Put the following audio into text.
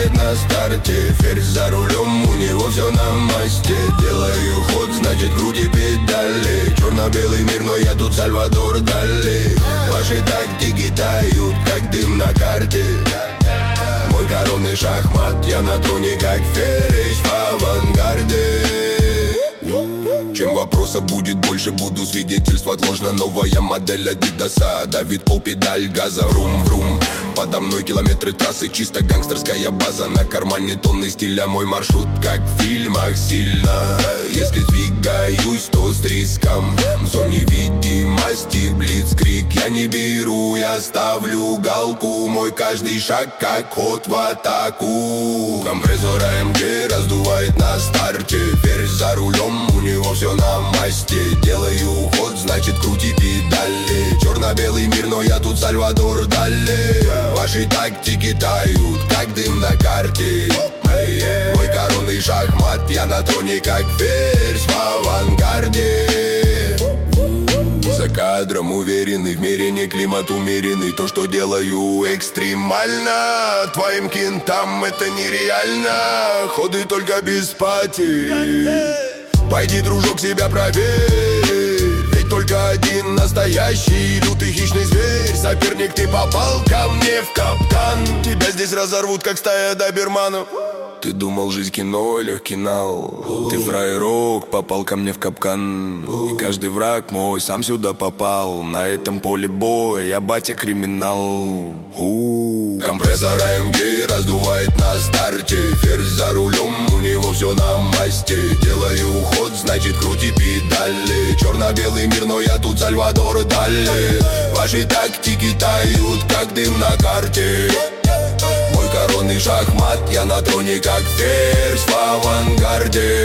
раздувает на старте. Ферзь за рулем, у него все на масте. Делаю ход, значит крути педали. Черно-белый мир, но я тут Сальвадор Дали. Ваши тактики тают, как дым на карте. Мой коронный шахмат, я на троне, как ферзь в авангарде. Чем вопросов будет больше, буду свидетельствовать ложно. Новая модель Адидаса, давит пол, педаль газа. Врум-врум, подо мной километры трассы. Чисто гангстерская база, на кармане тонны стиля. Мой маршрут, как в фильмах, сильно. Если двигаюсь, то с риском. В зоне видимости блицкрик я не беру, я ставлю галку. Мой каждый шаг, как ход в атаку. Компрессор AMG раздувает на старте. Ферзь за рулем, у него все на масте. Делаю ход, значит крути педали. Черно-белый мир, но я тут Сальвадор Дали. Ваши тактики тают, как дым на карте. Мой коронный шахмат, я на троне, как ферзь в авангарде. За кадром уверенный, в мире не климат умеренный. То, что делаю экстремально, твоим кентам это нереально. Ходы только без потерь. Пойди, дружок, себя проверь. Ведь только один настоящий лютый хищный зверь. Соперник, ты попал ко мне в капкан. Тебя здесь разорвут, как стая доберманов. Ты думал, жизнь кино, легкий нал. Ты фраерок, попал ко мне в капкан. И каждый враг мой сам сюда попал. На этом поле боя я батя криминал. Компрессор AMG раздувает на старте. Ферзь за рулем, у него все на масте. Делаю ход, значит крути педали. Черно-белый мир, но я тут Сальвадор Дали. Ваши тактики тают, как дым на карте. Мой коронный шахмат, я на троне, как ферзь в авангарде.